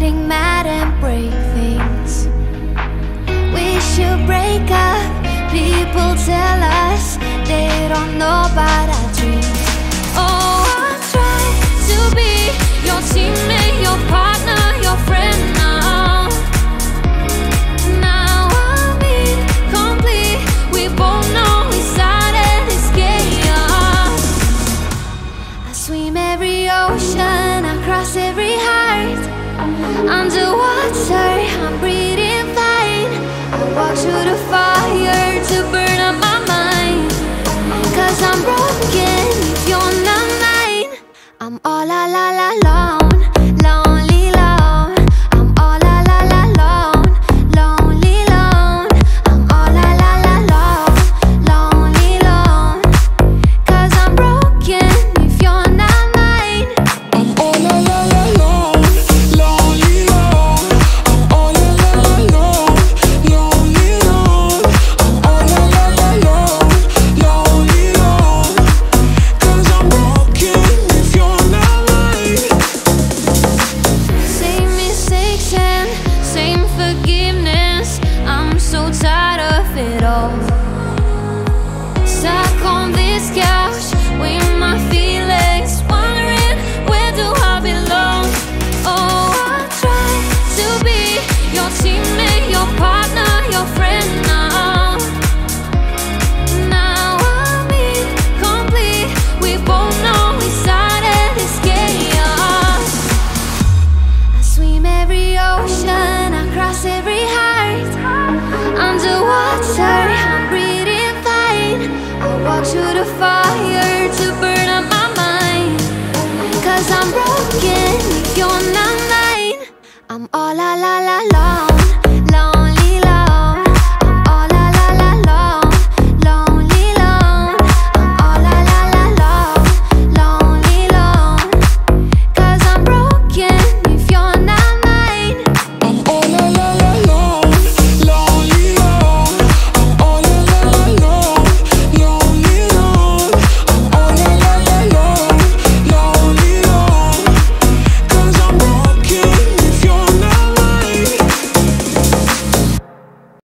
getting mad and break things. We should break up. People tell us they don't know about our dreams. Oh, I try to be your teammate, your partner, your friend now. Now I'm incomplete. We both know we started this chaos. I swim every ocean, I cross every heart. Underwater, I'm breathing fine. I walk through the fire to burn up my mind. 'Cause I'm broken.